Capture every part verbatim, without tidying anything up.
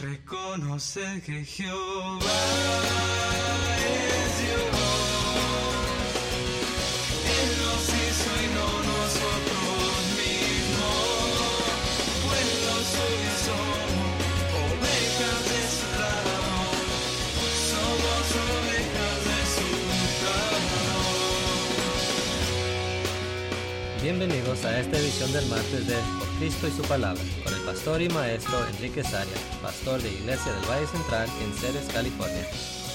Reconocer que Jehová es Dios. Él nos hizo y no nosotros mismos. Pueblo suyos somos, ovejas de su lado. Somos ovejas de su lado. Bienvenidos a esta edición del martes de Por Cristo y su Palabra, con el pastor y maestro Enrique Arias, pastor de Iglesia del Valle Central en Ceres, California.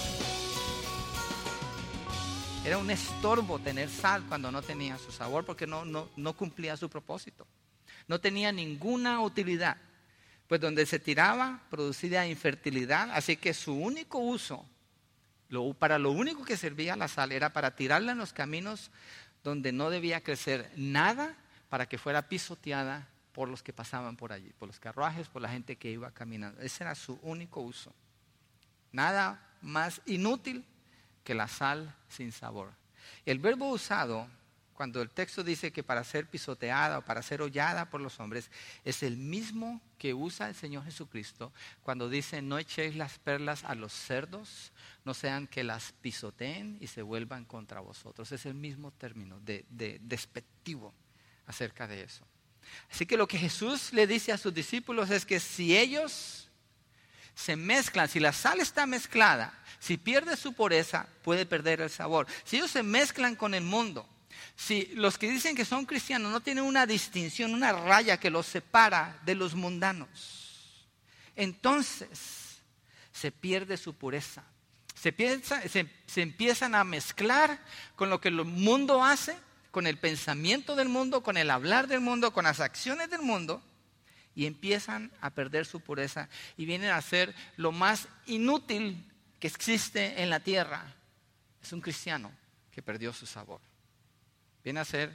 Era un estorbo tener sal cuando no tenía su sabor, porque no, no, no cumplía su propósito. No tenía ninguna utilidad, pues donde se tiraba producía infertilidad, así que su único uso, lo, para lo único que servía la sal era para tirarla en los caminos donde no debía crecer nada, para que fuera pisoteada por los que pasaban por allí, por los carruajes, por la gente que iba caminando. Ese era su único uso. Nada más inútil que la sal sin sabor. El verbo usado, cuando el texto dice que para ser pisoteada o para ser hollada por los hombres, es el mismo que usa el Señor Jesucristo cuando dice: no echéis las perlas a los cerdos, no sean que las pisoteen y se vuelvan contra vosotros. Es el mismo término de, de despectivo acerca de eso. Así que lo que Jesús le dice a sus discípulos es que si ellos se mezclan, si la sal está mezclada, si pierde su pureza, puede perder el sabor. Si ellos se mezclan con el mundo, si los que dicen que son cristianos no tienen una distinción, una raya que los separa de los mundanos, entonces se pierde su pureza. Se, piensa, se, se empiezan a mezclar con lo que el mundo hace, con el pensamiento del mundo, con el hablar del mundo, con las acciones del mundo, y empiezan a perder su pureza y vienen a ser lo más inútil que existe en la tierra. Es un cristiano que perdió su sabor. Viene a ser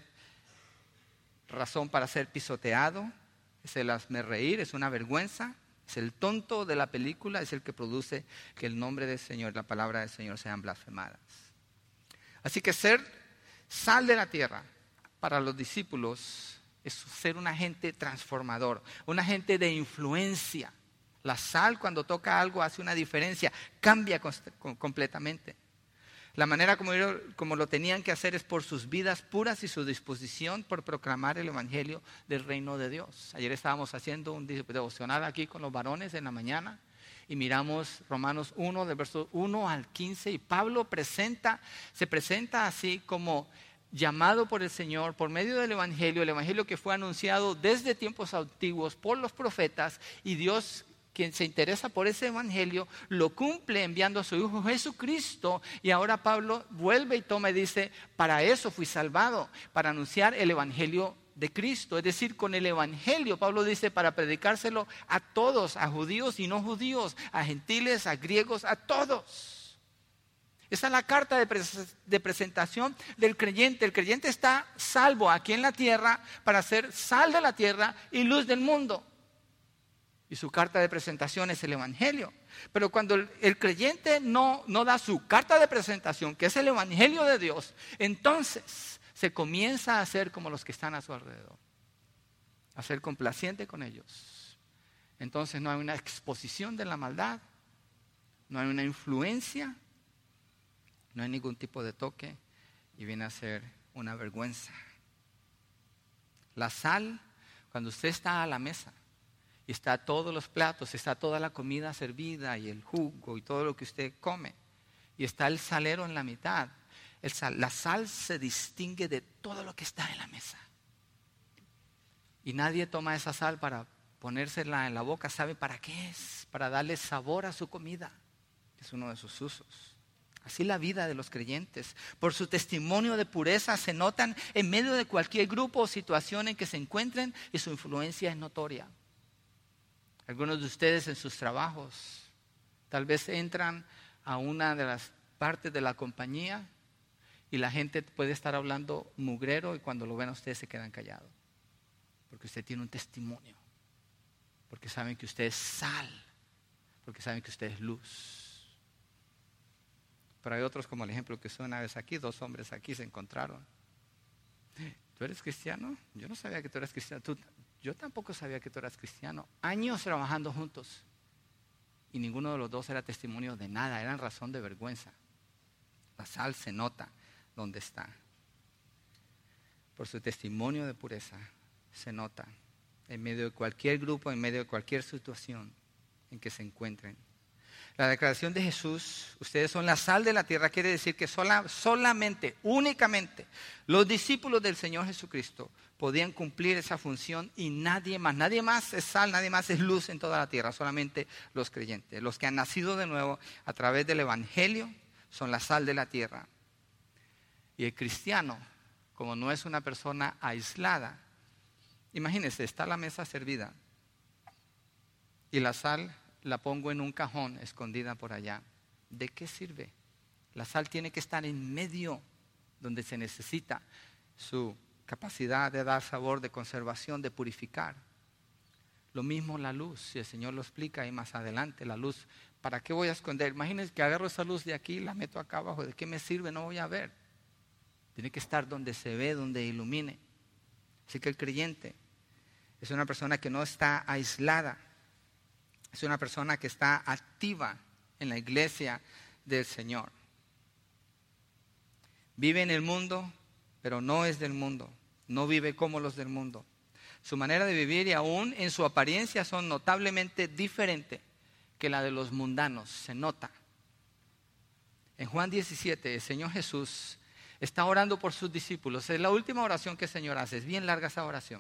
razón para ser pisoteado, es el hazmerreír, es una vergüenza, es el tonto de la película, es el que produce que el nombre del Señor, la palabra del Señor sean blasfemadas. Así que ser sal de la tierra para los discípulos es ser un agente transformador, un agente de influencia. La sal, cuando toca algo, hace una diferencia, cambia completamente. La manera como, ellos, como lo tenían que hacer es por sus vidas puras y su disposición por proclamar el evangelio del reino de Dios. Ayer estábamos haciendo un devocional aquí con los varones en la mañana y miramos Romanos uno, del verso uno al quince, y Pablo presenta, se presenta así como llamado por el Señor por medio del evangelio, el evangelio que fue anunciado desde tiempos antiguos por los profetas, y Dios, quien se interesa por ese evangelio, lo cumple enviando a su Hijo Jesucristo. Y ahora Pablo vuelve y toma y dice: para eso fui salvado, para anunciar el evangelio de Cristo. Es decir, con el evangelio, Pablo dice, para predicárselo a todos, a judíos y no judíos, a gentiles, a griegos, a todos. Esa es la carta de, pres- de presentación del creyente. El creyente está salvo aquí en la tierra para ser sal de la tierra y luz del mundo. Y su carta de presentación es el evangelio. Pero cuando el, el creyente no, no da su carta de presentación, que es el evangelio de Dios, entonces se comienza a hacer como los que están a su alrededor, a ser complaciente con ellos. Entonces no hay una exposición de la maldad, no hay una influencia, no hay ningún tipo de toque, y viene a ser una vergüenza. La sal, cuando usted está a la mesa y está todos los platos, está toda la comida servida y el jugo y todo lo que usted come, y está el salero en la mitad, el sal, la sal se distingue de todo lo que está en la mesa. Y nadie toma esa sal para ponérsela en la boca. ¿Sabe para qué es? Para darle sabor a su comida. Es uno de sus usos. Así la vida de los creyentes, por su testimonio de pureza, se notan en medio de cualquier grupo o situación en que se encuentren, y su influencia es notoria. Algunos de ustedes en sus trabajos tal vez entran a una de las partes de la compañía y la gente puede estar hablando mugrero, y cuando lo ven a ustedes se quedan callados, porque usted tiene un testimonio, porque saben que usted es sal, porque saben que usted es luz. Pero hay otros, como el ejemplo que son una vez aquí, dos hombres aquí se encontraron. ¿Tú eres cristiano? Yo no sabía que tú eras cristiano. Tú, yo tampoco sabía que tú eras cristiano. Años trabajando juntos. y ninguno de los dos era testimonio de nada, eran razón de vergüenza. La sal se nota donde está. Por su testimonio de pureza se nota en medio de cualquier grupo, en medio de cualquier situación en que se encuentren. La declaración de Jesús, ustedes son la sal de la tierra, quiere decir que sola, solamente, únicamente, los discípulos del Señor Jesucristo podían cumplir esa función y nadie más. Nadie más es sal, nadie más es luz en toda la tierra, solamente los creyentes. Los que han nacido de nuevo a través del Evangelio son la sal de la tierra. Y el cristiano, como no es una persona aislada, imagínense, está la mesa servida y la sal la pongo en un cajón escondida por allá. ¿De qué sirve? La sal tiene que estar en medio donde se necesita su capacidad de dar sabor, de conservación, de purificar. Lo mismo la luz, si el Señor lo explica ahí más adelante, la luz, ¿para qué voy a esconder? Imagínense que agarro esa luz de aquí y la meto acá abajo, ¿de qué me sirve? No voy a ver. Tiene que estar donde se ve, donde ilumine. Así que el creyente es una persona que no está aislada. Es una persona que está activa en la iglesia del Señor. Vive en el mundo, pero no es del mundo. No vive como los del mundo. Su manera de vivir y aún en su apariencia son notablemente diferentes que la de los mundanos. Se nota. En Juan diecisiete, el Señor Jesús está orando por sus discípulos. Es la última oración que el Señor hace. Es bien larga esa oración.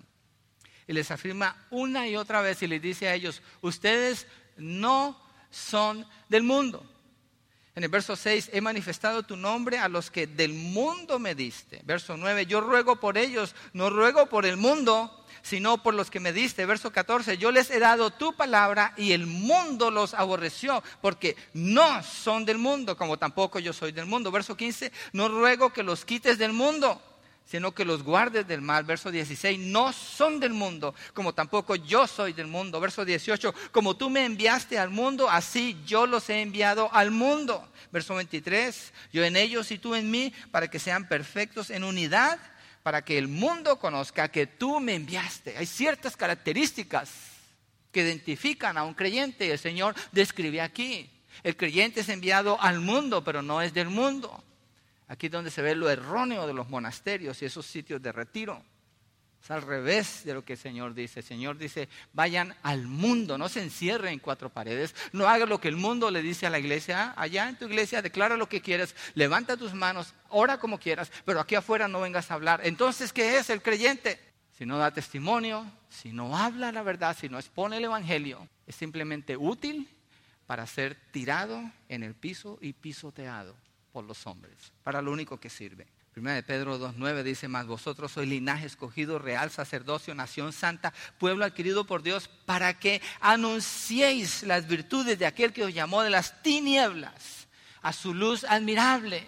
Y les afirma una y otra vez y les dice a ellos, ustedes no son del mundo. En el verso seis, he manifestado tu nombre a los que del mundo me diste. Verso nueve, yo ruego por ellos, no ruego por el mundo, sino por los que me diste. Verso catorce, yo les he dado tu palabra y el mundo los aborreció, porque no son del mundo, como tampoco yo soy del mundo. Verso quince, no ruego que los quites del mundo, sino que los guardes del mal. Verso dieciséis, no son del mundo, como tampoco yo soy del mundo. Verso dieciocho, como tú me enviaste al mundo, así yo los he enviado al mundo. Verso veintitrés, yo en ellos y tú en mí, para que sean perfectos en unidad, para que el mundo conozca que tú me enviaste. Hay ciertas características que identifican a un creyente. El Señor describe aquí. El creyente es enviado al mundo, pero no es del mundo. Aquí es donde se ve lo erróneo de los monasterios y esos sitios de retiro. Es al revés de lo que el Señor dice. El Señor dice, vayan al mundo, no se encierren en cuatro paredes. No haga lo que el mundo le dice a la iglesia. Allá en tu iglesia declara lo que quieras, levanta tus manos, ora como quieras, pero aquí afuera no vengas a hablar. Entonces, ¿qué es el creyente? Si no da testimonio, si no habla la verdad, si no expone el evangelio, es simplemente útil para ser tirado en el piso y pisoteado por los hombres, para lo único que sirve. Primera de Pedro dos nueve dice, mas vosotros sois linaje escogido, real sacerdocio, nación santa, pueblo adquirido por Dios, para que anunciéis las virtudes de aquel que os llamó de las tinieblas a su luz admirable.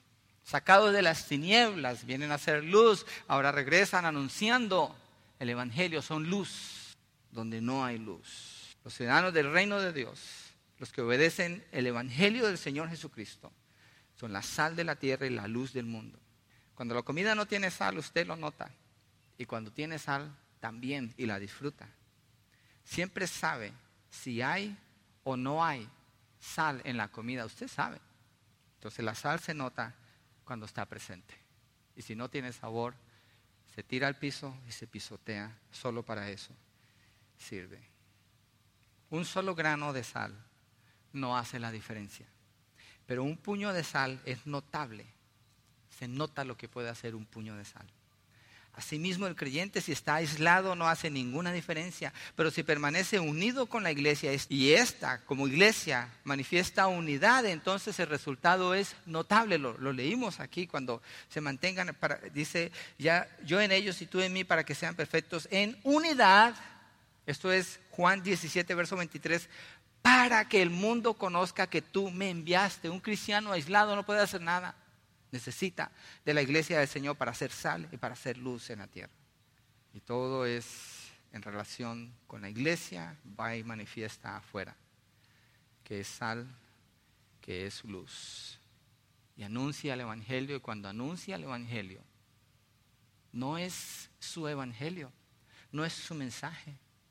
Sacados de las tinieblas, vienen a ser luz, ahora regresan anunciando el evangelio, son luz donde no hay luz. Los ciudadanos del reino de Dios, los que obedecen el evangelio del Señor Jesucristo, son la sal de la tierra y la luz del mundo. Cuando la comida no tiene sal, usted lo nota. Y cuando tiene sal, también, y la disfruta. Siempre sabe si hay o no hay sal en la comida. Usted sabe. Entonces la sal se nota cuando está presente. Y si no tiene sabor, se tira al piso y se pisotea. Solo para eso sirve. Un solo grano de sal no hace la diferencia. Pero un puño de sal es notable. Se nota lo que puede hacer un puño de sal. Asimismo, el creyente, si está aislado, no hace ninguna diferencia. Pero si permanece unido con la iglesia y esta, como iglesia, manifiesta unidad, entonces el resultado es notable. Lo, lo leímos aquí cuando se mantengan, para, dice, ya, yo en ellos y tú en mí, para que sean perfectos en unidad. Esto es Juan diecisiete, verso veintitrés. Para que el mundo conozca que tú me enviaste. Un cristiano aislado no puede hacer nada. Necesita de la iglesia del Señor para hacer sal y para hacer luz en la tierra. Y todo es en relación con la iglesia, va y manifiesta afuera. Que es sal, que es luz. Y anuncia el evangelio, y cuando anuncia el evangelio, no es su evangelio, no es su mensaje.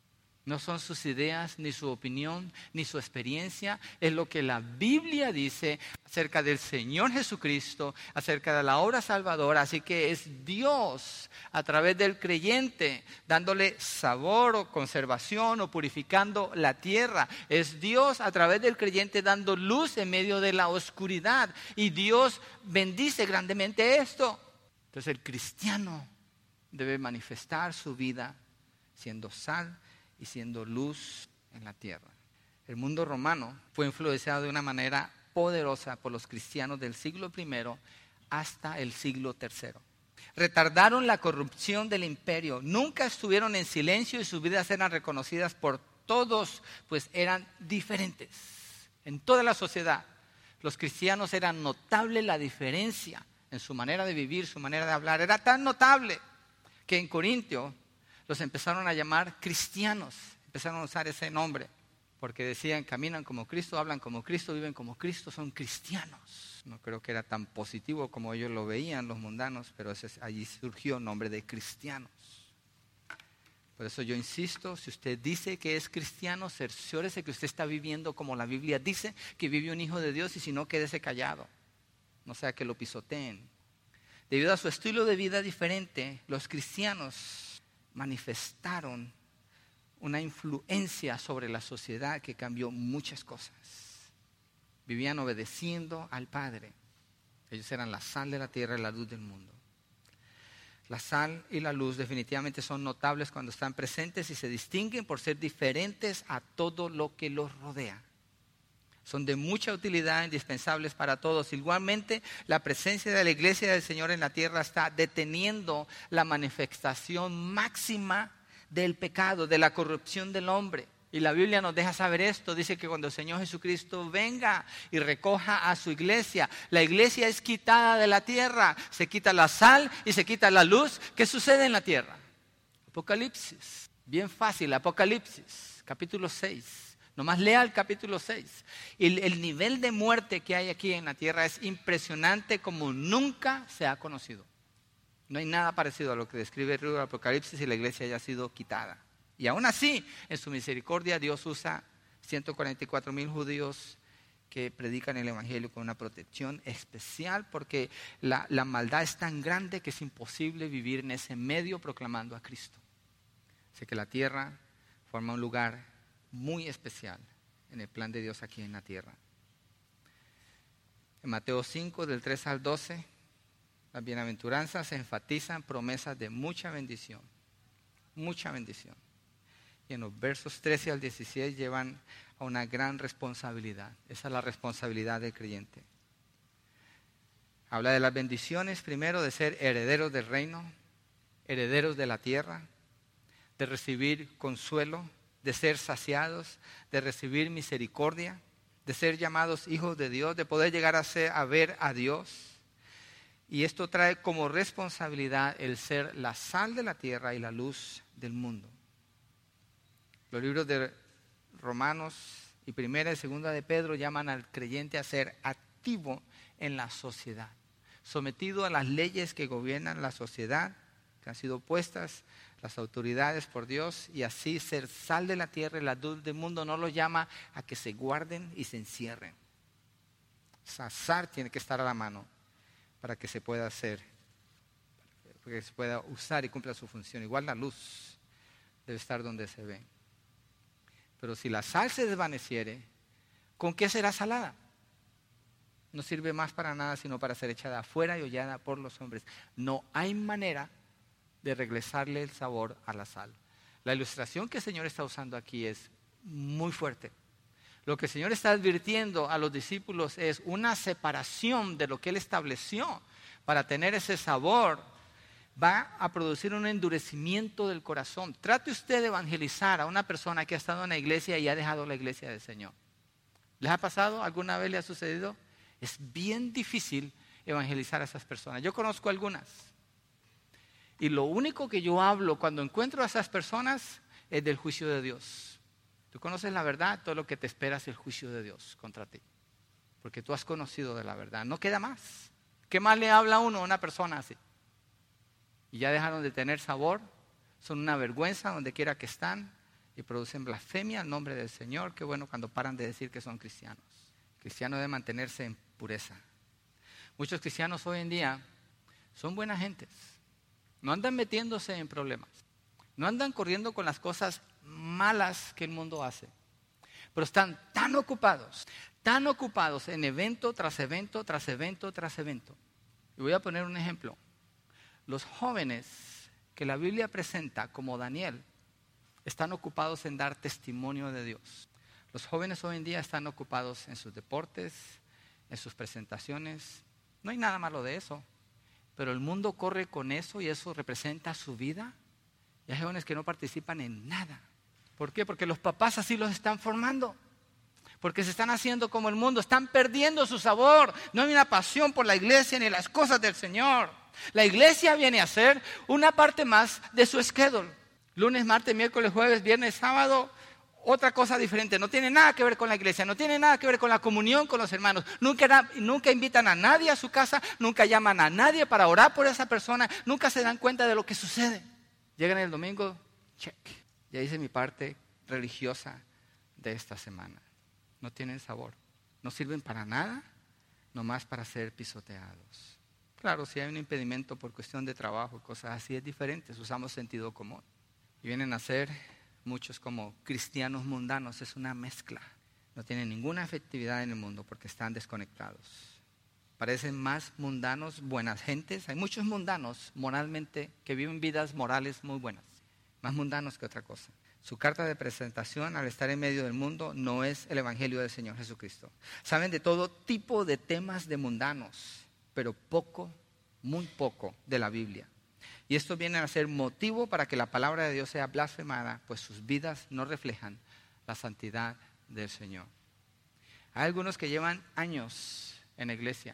No son sus ideas, ni su opinión, ni su experiencia. Es lo que la Biblia dice acerca del Señor Jesucristo, acerca de la obra salvadora. Así que es Dios a través del creyente dándole sabor o conservación o purificando la tierra. Es Dios a través del creyente dando luz en medio de la oscuridad. Y Dios bendice grandemente esto. Entonces el cristiano debe manifestar su vida siendo sal y siendo luz en la tierra. El mundo romano fue influenciado de una manera poderosa por los cristianos del siglo primero hasta el siglo tercero. Retardaron la corrupción del imperio, nunca estuvieron en silencio y sus vidas eran reconocidas por todos, pues eran diferentes. En toda la sociedad, los cristianos eran notable la diferencia en su manera de vivir, su manera de hablar. Era tan notable que en Corintio los empezaron a llamar cristianos, empezaron a usar ese nombre, porque decían, caminan como Cristo, hablan como Cristo, viven como Cristo, son cristianos. No creo que era tan positivo como ellos lo veían los mundanos, pero ese, allí surgió el nombre de cristianos. Por eso yo insisto, si usted dice que es cristiano, cerciórese que usted está viviendo como la Biblia dice que vive un hijo de Dios, y si no, quédese callado, no sea que lo pisoteen. Debido a su estilo de vida diferente, los cristianos manifestaron una influencia sobre la sociedad que cambió muchas cosas. Vivían obedeciendo al Padre. Ellos eran la sal de la tierra y la luz del mundo. La sal y la luz definitivamente son notables cuando están presentes y se distinguen por ser diferentes a todo lo que los rodea. Son de mucha utilidad, indispensables para todos. Igualmente, la presencia de la iglesia del Señor en la tierra está deteniendo la manifestación máxima del pecado, de la corrupción del hombre. Y la Biblia nos deja saber esto. Dice que cuando el Señor Jesucristo venga y recoja a su iglesia, la iglesia es quitada de la tierra. Se quita la sal y se quita la luz. ¿Qué sucede en la tierra? Apocalipsis. Bien fácil, Apocalipsis, capítulo seis. Nomás lea el capítulo seis. El, el nivel de muerte que hay aquí en la tierra es impresionante como nunca se ha conocido. No hay nada parecido a lo que describe el libro del Apocalipsis y la iglesia haya sido quitada. Y aún así, en su misericordia, Dios usa ciento cuarenta y cuatro mil judíos que predican el evangelio con una protección especial, porque la, la maldad es tan grande que es imposible vivir en ese medio proclamando a Cristo. Así que la tierra forma un lugar muy especial en el plan de Dios aquí en la tierra. En Mateo cinco, del tres al doce, las bienaventuranzas enfatizan promesas de mucha bendición, mucha bendición. Y en los versos trece al dieciséis llevan a una gran responsabilidad. Esa es la responsabilidad del creyente. Habla de las bendiciones, primero, de ser herederos del reino, herederos de la tierra, de recibir consuelo, de ser saciados, de recibir misericordia, de ser llamados hijos de Dios, de poder llegar a, ser, a ver a Dios. Y esto trae como responsabilidad el ser la sal de la tierra y la luz del mundo. Los libros de Romanos y Primera y Segunda de Pedro llaman al creyente a ser activo en la sociedad, sometido a las leyes que gobiernan la sociedad, que han sido puestas las autoridades por Dios, y así ser sal de la tierra y la luz del mundo. No los llama a que se guarden y se encierren. Esa sal tiene que estar a la mano para que se pueda hacer, para que se pueda usar y cumpla su función. Igual la luz debe estar donde se ve. Pero si la sal se desvaneciere, ¿con qué será salada? No sirve más para nada sino para ser echada afuera y hollada por los hombres. No hay manera de regresarle el sabor a la sal. La ilustración que el Señor está usando aquí es muy fuerte. Lo que el Señor está advirtiendo a los discípulos es una separación de lo que Él estableció para tener ese sabor. Va a producir un endurecimiento del corazón. Trate usted de evangelizar a una persona que ha estado en la iglesia y ha dejado la iglesia del Señor. ¿Les ha pasado? ¿Alguna vez le ha sucedido? Es bien difícil evangelizar a esas personas. Yo conozco algunas. Y lo único que yo hablo cuando encuentro a esas personas es del juicio de Dios. Tú conoces la verdad, todo lo que te espera es el juicio de Dios contra ti. Porque tú has conocido de la verdad. No queda más. ¿Qué más le habla a uno a una persona así? Y ya dejaron de tener sabor, son una vergüenza donde quiera que están, y producen blasfemia al nombre del Señor. Qué bueno cuando paran de decir que son cristianos. El cristiano debe mantenerse en pureza. Muchos cristianos hoy en día son buenas gentes. No andan metiéndose en problemas. No andan corriendo con las cosas malas que el mundo hace. Pero están tan ocupados, tan ocupados en evento tras evento, tras evento, tras evento. Y voy a poner un ejemplo. Los jóvenes que la Biblia presenta como Daniel están ocupados en dar testimonio de Dios. Los jóvenes hoy en día están ocupados en sus deportes, en sus presentaciones. No hay nada malo de eso. Pero el mundo corre con eso y eso representa su vida. Y hay jóvenes que no participan en nada. ¿Por qué? Porque los papás así los están formando. Porque se están haciendo como el mundo. Están perdiendo su sabor. No hay una pasión por la iglesia ni las cosas del Señor. La iglesia viene a ser una parte más de su schedule. Lunes, martes, miércoles, jueves, viernes, sábado. Otra cosa diferente, no tiene nada que ver con la iglesia, no tiene nada que ver con la comunión con los hermanos. Nunca, nunca invitan a nadie a su casa, nunca llaman a nadie para orar por esa persona, nunca se dan cuenta de lo que sucede. Llegan el domingo, check, ya hice mi parte religiosa de esta semana. No tienen sabor, no sirven para nada, nomás para ser pisoteados. Claro, si hay un impedimento por cuestión de trabajo, cosas así es diferente, usamos sentido común. Y vienen a ser muchos como cristianos mundanos, es una mezcla. No tienen ninguna efectividad en el mundo porque están desconectados. Parecen más mundanos, buenas gentes. Hay muchos mundanos moralmente que viven vidas morales muy buenas. Más mundanos que otra cosa. Su carta de presentación al estar en medio del mundo no es el evangelio del Señor Jesucristo. Saben de todo tipo de temas de mundanos, pero poco, muy poco de la Biblia. Y esto viene a ser motivo para que la palabra de Dios sea blasfemada, pues sus vidas no reflejan la santidad del Señor. Hay algunos que llevan años en la iglesia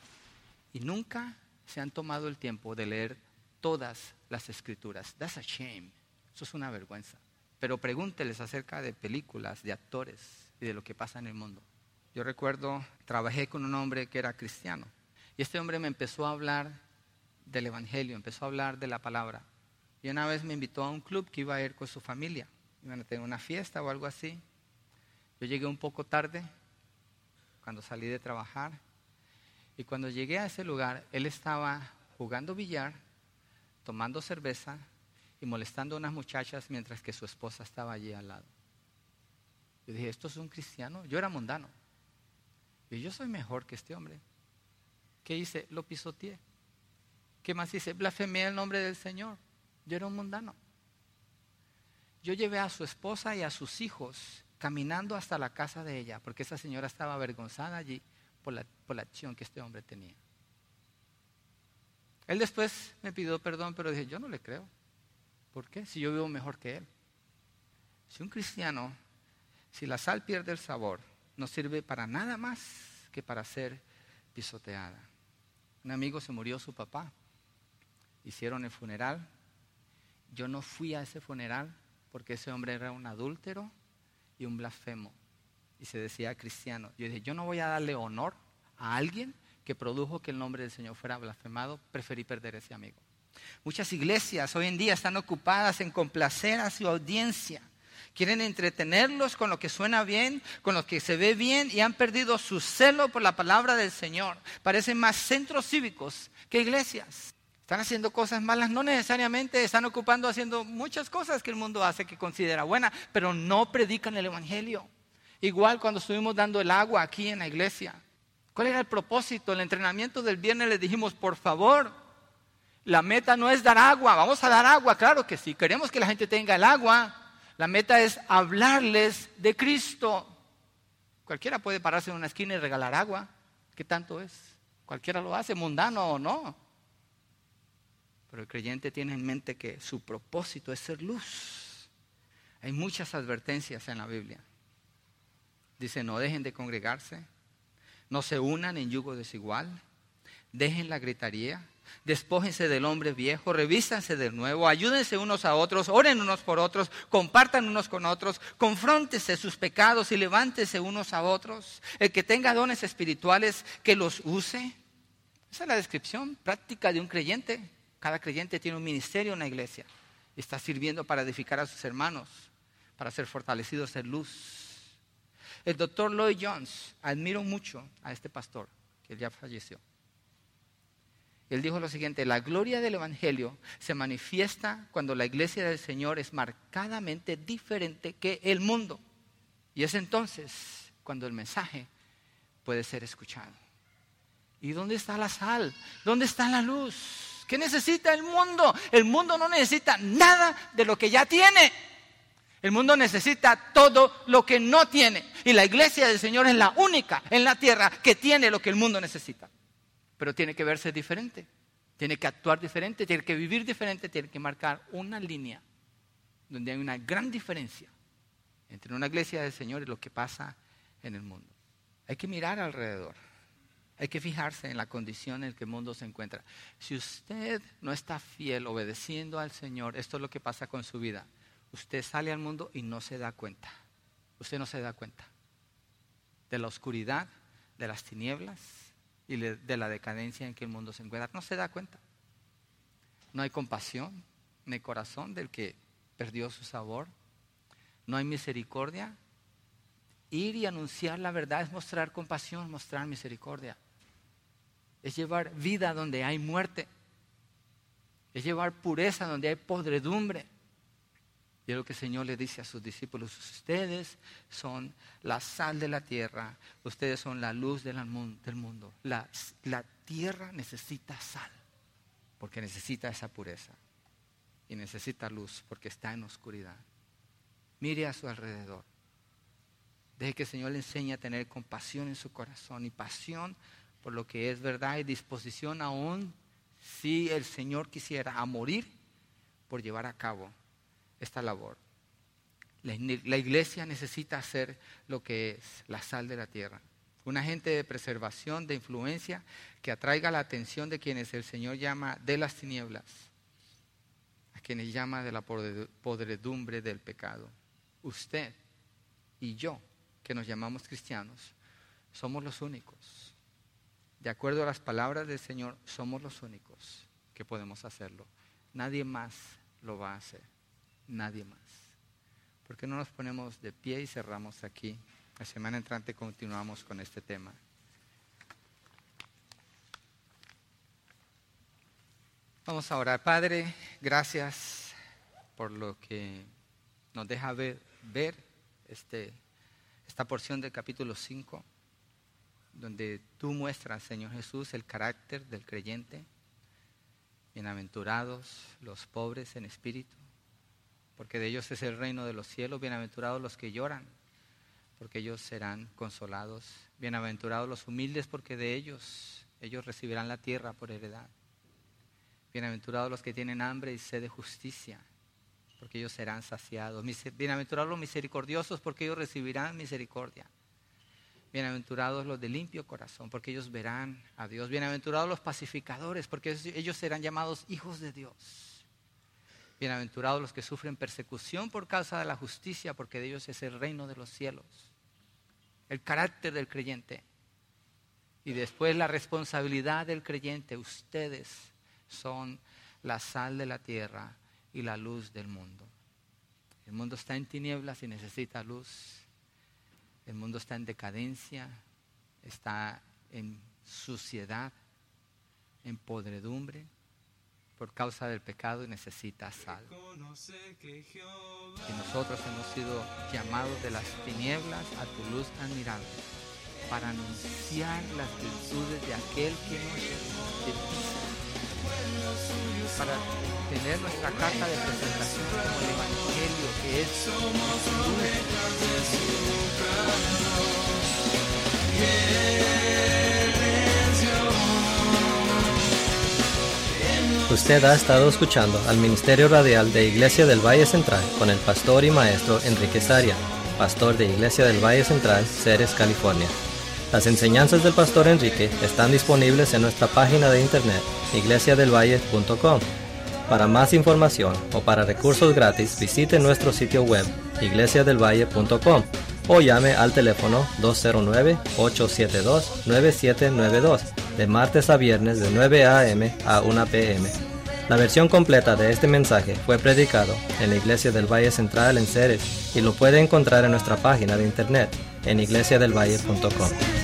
y nunca se han tomado el tiempo de leer todas las escrituras. That's a shame. Eso es una vergüenza. Pero pregúnteles acerca de películas, de actores y de lo que pasa en el mundo. Yo recuerdo, trabajé con un hombre que era cristiano y este hombre me empezó a hablar del evangelio, empezó a hablar de la palabra. Y una vez me invitó a un club que iba a ir con su familia. Iban a tener una fiesta o algo así. Yo llegué un poco tarde, cuando salí de trabajar. Y cuando llegué a ese lugar, él estaba jugando billar, tomando cerveza y molestando a unas muchachas mientras que su esposa estaba allí al lado. Yo dije, ¿esto es un cristiano? Yo era mundano. Y yo soy mejor que este hombre. ¿Qué hice? Lo pisoteé. ¿Qué más hice? Blasfemé el nombre del Señor. Yo era un mundano. Yo llevé a su esposa y a sus hijos caminando hasta la casa de ella, porque esa señora estaba avergonzada allí por la, por la acción que este hombre tenía. Él después me pidió perdón, pero dije, yo no le creo. ¿Por qué? Si yo vivo mejor que él. Si un cristiano, si la sal pierde el sabor, no sirve para nada más que para ser pisoteada. Un amigo se murió su papá. Hicieron el funeral. Yo no fui a ese funeral porque ese hombre era un adúltero y un blasfemo. Y se decía cristiano. Yo dije, yo no voy a darle honor a alguien que produjo que el nombre del Señor fuera blasfemado. Preferí perder ese amigo. Muchas iglesias hoy en día están ocupadas en complacer a su audiencia. Quieren entretenerlos con lo que suena bien, con lo que se ve bien y han perdido su celo por la palabra del Señor. Parecen más centros cívicos que iglesias. Están haciendo cosas malas, no necesariamente están ocupando haciendo muchas cosas que el mundo hace que considera buenas, pero no predican el evangelio. Igual cuando estuvimos dando el agua aquí en la iglesia. ¿Cuál era el propósito? El entrenamiento del viernes les dijimos, por favor, la meta no es dar agua, vamos a dar agua, claro que sí, queremos que la gente tenga el agua. La meta es hablarles de Cristo. Cualquiera puede pararse en una esquina y regalar agua. ¿Qué tanto es? Cualquiera lo hace, mundano o no. Pero el creyente tiene en mente que su propósito es ser luz. Hay muchas advertencias en la Biblia. Dice, no dejen de congregarse, no se unan en yugo desigual, dejen la gritería, despójense del hombre viejo, revístanse del nuevo, ayúdense unos a otros, oren unos por otros, compartan unos con otros, confróntense sus pecados y levántense unos a otros. El que tenga dones espirituales, que los use. Esa es la descripción práctica de un creyente. Cada creyente tiene un ministerio en la iglesia y está sirviendo para edificar a sus hermanos, para ser fortalecidos en luz. El doctor Lloyd Jones, admiro mucho a este pastor, que ya falleció. Él dijo lo siguiente: la gloria del Evangelio se manifiesta cuando la iglesia del Señor es marcadamente diferente que el mundo. Y es entonces cuando el mensaje puede ser escuchado. ¿Y dónde está la sal? ¿Dónde está la luz? ¿Qué necesita el mundo? El mundo no necesita nada de lo que ya tiene. El mundo necesita todo lo que no tiene. Y la iglesia del Señor es la única en la tierra que tiene lo que el mundo necesita. Pero tiene que verse diferente, tiene que actuar diferente, tiene que vivir diferente, tiene que marcar una línea donde hay una gran diferencia entre una iglesia del Señor y lo que pasa en el mundo. Hay que mirar alrededor, hay que fijarse en la condición en la que el mundo se encuentra. Si usted no está fiel, obedeciendo al Señor, esto es lo que pasa con su vida. Usted sale al mundo y no se da cuenta. Usted no se da cuenta de la oscuridad, de las tinieblas y de la decadencia en que el mundo se encuentra. No se da cuenta. No hay compasión en el corazón del que perdió su sabor. No hay misericordia. Ir y anunciar la verdad es mostrar compasión, mostrar misericordia. Es llevar vida donde hay muerte. Es llevar pureza donde hay podredumbre. Y es lo que el Señor le dice a sus discípulos: ustedes son la sal de la tierra, ustedes son la luz del mundo. La, la tierra necesita sal, porque necesita esa pureza. Y necesita luz, porque está en oscuridad. Mire a su alrededor. Deje que el Señor le enseñe a tener compasión en su corazón y pasión por lo que es verdad y disposición aún, si el Señor quisiera, a morir por llevar a cabo esta labor. La, la iglesia necesita ser lo que es la sal de la tierra, un agente de preservación, de influencia que atraiga la atención de quienes el Señor llama de las tinieblas, a quienes llama de la podredumbre del pecado. Usted y yo, que nos llamamos cristianos, somos los únicos. De acuerdo a las palabras del Señor, somos los únicos que podemos hacerlo. Nadie más lo va a hacer. Nadie más. ¿Por qué no nos ponemos de pie y cerramos aquí? La semana entrante continuamos con este tema. Vamos a orar. Padre, gracias por lo que nos deja ver, ver este, esta porción del capítulo cinco, donde tú muestras, Señor Jesús, el carácter del creyente. Bienaventurados los pobres en espíritu, porque de ellos es el reino de los cielos. Bienaventurados los que lloran, porque ellos serán consolados. Bienaventurados los humildes, porque de ellos, ellos recibirán la tierra por heredad. Bienaventurados los que tienen hambre y sed de justicia, porque ellos serán saciados. Bienaventurados los misericordiosos, porque ellos recibirán misericordia. Bienaventurados los de limpio corazón, porque ellos verán a Dios. Bienaventurados los pacificadores, porque ellos serán llamados hijos de Dios. Bienaventurados los que sufren persecución por causa de la justicia, porque de ellos es el reino de los cielos. El carácter del creyente. Y después la responsabilidad del creyente. Ustedes son la sal de la tierra y la luz del mundo. El mundo está en tinieblas y necesita luz. El mundo está en decadencia, está en suciedad, en podredumbre, por causa del pecado, y necesita sal. Y nosotros hemos sido llamados de las tinieblas a tu luz admirable, para anunciar las virtudes de aquel que nos llamó de ti, para tener nuestra carta de presentación como el Evangelio, que es Usted ha estado escuchando al Ministerio Radial de Iglesia del Valle Central con el pastor y maestro Enrique Saria, pastor de Iglesia del Valle Central, Ceres, California. Las enseñanzas del pastor Enrique están disponibles en nuestra página de internet, iglesia del valle punto com. Para más información o para recursos gratis, visite nuestro sitio web, iglesia del valle punto com, o llame al teléfono dos cero nueve, ocho siete dos, nueve siete nueve dos, de martes a viernes de nueve a eme a una pe eme. La versión completa de este mensaje fue predicado en la Iglesia del Valle Central en Ceres y lo puede encontrar en nuestra página de internet en iglesia del valle punto com.